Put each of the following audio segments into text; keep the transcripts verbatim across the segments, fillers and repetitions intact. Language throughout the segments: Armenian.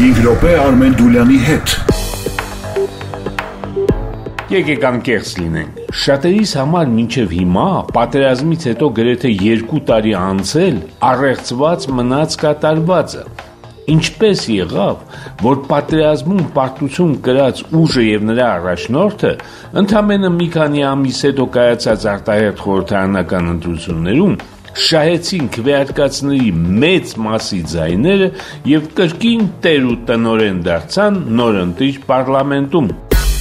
հինգ րոպե Արմեն Դուլյանի հետ։ Եկեք անկեղծ լինենք, շատերիս համար մինչև հիմա պատերազմից հետո գրեթե երկու տարի անցել առեղծված մնաց կատարվածը։ Ինչպես եղավ, որ պատերազմում պարտություն կրած ուժը եւ նրա առաջնորդը ընդամենը մի քանի ամիս հետո կայացած արտահերթ խորհրդարանական ընտրություններում շահեցին քվեարկածների մեծ մասի ձայները եւ կրկին տեր ու տնօրեն դարձան նորընտիր պարլամենտում։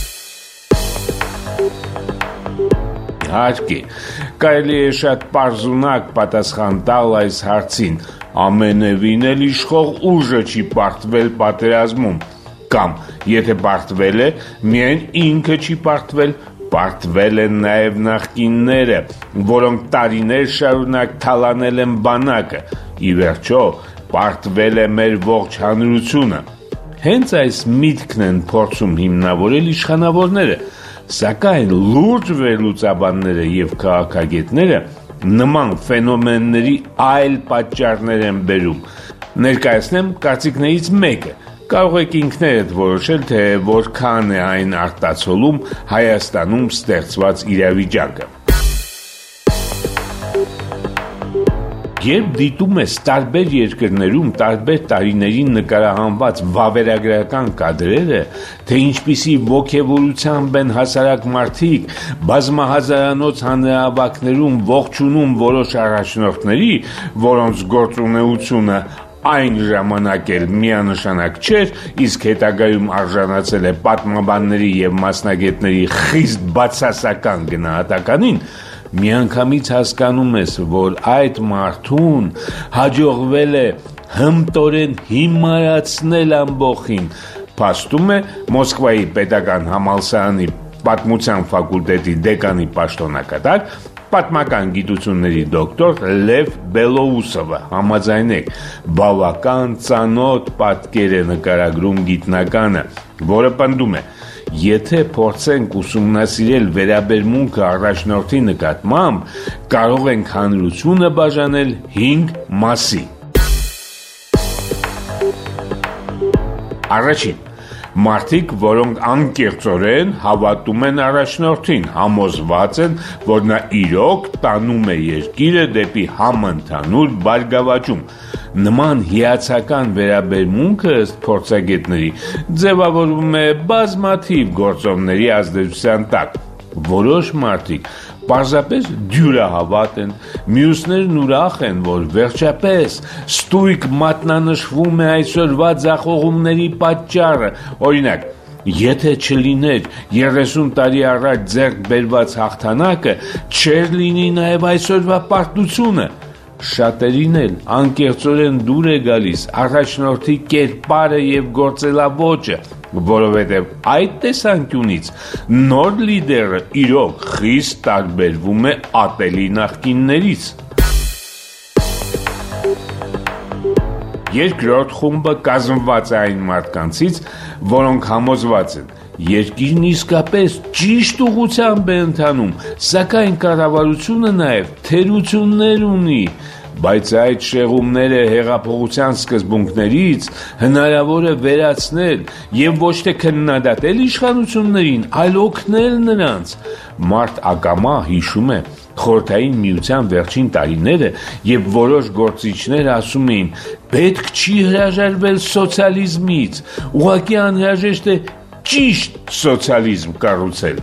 Իհարկե, կարելի է շատ պարզունակ պատասխան տալ այս հարցին, ամենևին էլ իշխող ուժը չի պարտվել պատերազմում, կամ եթե պարտվել է, միայն ինքը չի պարտվել, պարտվել են նաև նախկինները, որոնք տարիներ շարունակ թալանել են բանակը, ի վերջո պարտվել է մեր ողջ հանրությունը։ Հենց այս միտքն են փորձում հիմնավորել իշխանավորները, սակայն լուրջ վերլուծաբանները եւ քաղաքագետները նման ֆենոմենների այլ պատճառներ են բերում։ Ներկայացնեմ կարծիքներից մեկը։ Կարող եք ինքներդ որոշել, թե որքան է այն արտացոլում Հայաստանում ստեղծված իրավիճակը։ Երբ դիտում ես տարբեր երկրներում տարբեր տարիներին նկարահանված վավերագրական կադրերը, թե ինչպիսի ոգևորությամբ են հասարակ մարդիկ բազմահազարանոց հանրահավաքներում ողջունում որոշ առաջնորդների, որոնց գործունեությունը այն ժամանակ էլ միանշանակ չէր, իսկ հետագայում արժանացել է պատմաբանների եւ մասնագետների խիստ բացասական գնահատականին, միանգամից հասկանում ես, որ այդ մարդուն հաջողվել է հմտորեն հիմարացնել ամբողջին։ Փաստում է Մոսկվայի պետական համալսարանի պատմության ֆակուլտետի դեկանի պաշտոնակատար, պատմական գիտությունների դոկտոր Լև Բելոուսովը, համաձայնեք, բավական ծանոթ պատկեր է նկարագրում գիտնականը, որը պնդում է, եթե փորձենք ուսումնասիրել վերաբերմունքը առաջնորդի նկատմամբ, կարող ենք հանրությունը բաժանել հինգ մասի։ Առաջին, մարդիկ, որոնք անկեղծորեն հավատում են առաջնորդին, համոզված են, որ նա իրոք տանում է երկիրը դեպի համընդհանուր բարգավաճում։ Նման հիացական վերաբերմունքը ըստ փորձագետների ձևավորվում է բազմաթիվ գործոնների ազդեցության տակ։ Որոշ մարդիկ պարզապես դյուրահավատ են, մյուսներն ուրախ են, որ վերջապես ստույգ մատնանշվում է այսօրվա ձախողումների պատճառը։ Օրինակ, եթե չլիներ երեսուն տարի առաջ ձեռք բերված հաղթանակը, չէր լինի նաև այսօրվա պարտությունը։ Շատերին էլ անկեղծորեն դուր է գալիս առաջնորդի կերպարը եւ գործելավոճը, որովհետեւ այդ տեսանկյունից նոր լիդերը իրոք խիստ տարբերվում է ատելի նախկիններից։ Երկրորդ խումբը կազմված է այն մարդկանցից, որոնք համոզված են, երկիրն իսկապես ճիշտ ուղղությամբ է ընթանում, սակայն կառավարությունը նաև թերություններ ունի, բայց այդ շեղումները հեղափոխության սկզբունքներից հնարավոր է վերացնել եւ ոչ թե քննադատել իշխանություններին, այլ օգնել նրանց։ Մարդ ակամա հիշում է Խորհրդային Միության վերջին տարիները, եւ որոշ գործիչներ ասում էին, պետք չի հրաժարվել սոցիալիզմից, ուղղակի անհրաժեշտ է ճիշտ սոցիալիզմ կառուցել։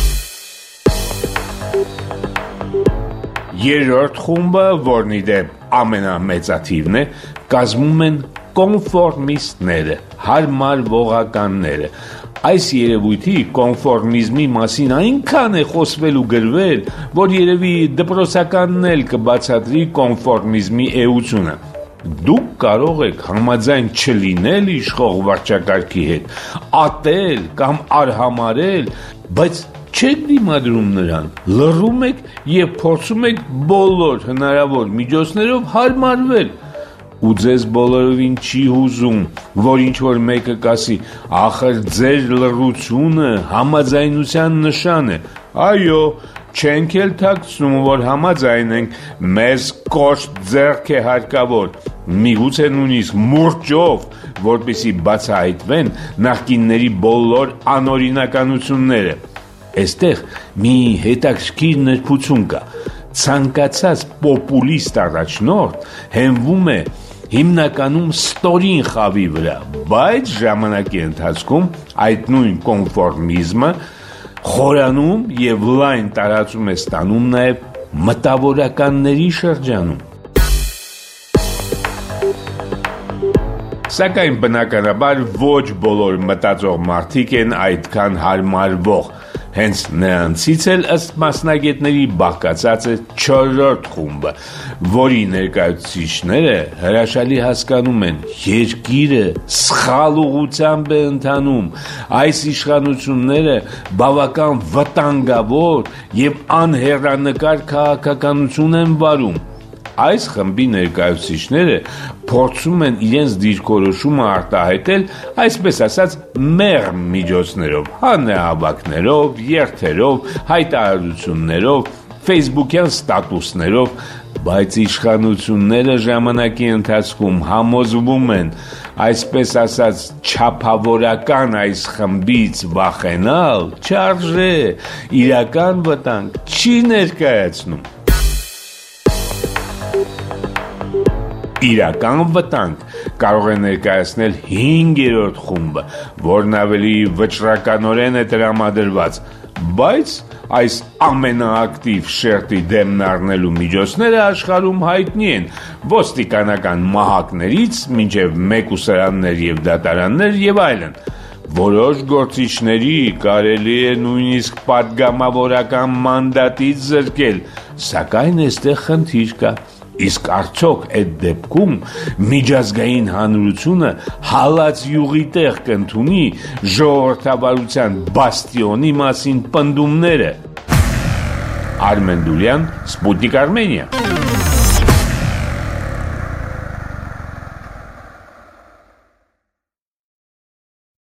Երրորդ խումբը, որն ի դեպ ամենամեծաթիվն է, կազմում են կոնֆորմիստները, հարմար ողականները։ Այս երևույթի կոնֆորմիզմի մասին այնքան է խոսվել ու գրվել, որ երևի դպրոցականն էլ կբացատրի կոնֆորմիզմի էությունը։ Դուք կարող եք համաձայն չլինել իշխող վարչակարգի հետ, ատել կամ արհամարել, բայց չեք դիմադրում նրան, լռում եք եւ փորձում եք բոլոր հնարավոր միջոցներով հարմարվել։ Ու ձեզ բոլորովին չի հուզում, որ ինչ-որ մեկը կասի, ախր ձեր լռությունը համաձայնության նշան է։ Այո, չենք էլ թաքցնում, որ համաձայն ենք, մեզ կոշտ ձեռք է հարկավոր, միգուցե նույնիսկ մուրճով, որպեսզի բացահայտվեն նախկինների բոլոր անօրինականությունները։ Այստեղ մի հետաքրքիր նրբություն կա։ Ցանկացած պոպուլիստ առաջնորդ հենվում է հիմնականում ստորին խավի վրա, բայց ժամանակի ընթացքում այդ նույն կոնֆորմիզմը խորանում եւ լայն տարածում է ստանում նաեւ մտավորականների շրջանում։ Սակայն բնականաբար ոչ բոլոր մտածող մարդիկ են այդքան հարմարվող, հենց նրանցից էլ ըստ մասնագետների բաղկացած է չորրորդ խումբը, որի ներկայացուցիչները հրաշալի հասկանում են, երկիրը սխալ ուղղությամբ է ընթանում, այս իշխանությունները բավական վտանգավոր եւ անհեռանկար քաղաքականություն են վարում։ Այս խմբի ներկայացուցիչները փորձում են իրենց դիրքորոշումը արտահայտել, այսպես ասած, մեղմ միջոցներով, հանրահավաքներով, երթերով, հայտարարություններով, ֆեյսբուքյան ստատուսներով, բայց իշխանությունները ժամանակի ընթացքում համոզվում են, այսպես ասած, չափավորական այս խմբից վախենալ չարժե, իրական վտանգ չի ներկայացնում։ Իրական վտանգ կարող է ներկայացնել հինգերորդ խումբը, որն ավելի վճռականորեն է տրամադրված, բայց այս ամենաակտիվ շերտի դեմն առնելու միջոցները աշխարհում հայտնի են ոստիկանական մահակներից մինչև մեկուսարաններ եւ դատարաններ եւ այլն։ Որոշ գործիչների կարելի է նույնիսկ պատգամավորական մանդատից զրկել, սակայն այստեղ խնդիր կա։ Իսկ արդյոք այդ դեպքում միջազգային հանրությունը հալած յուղի տեղ կընդունի ժողովրդավարության բաստիոնի մասին պնդումները։ Արմեն Դուրյան, Սպուտնիկ Արմենիա։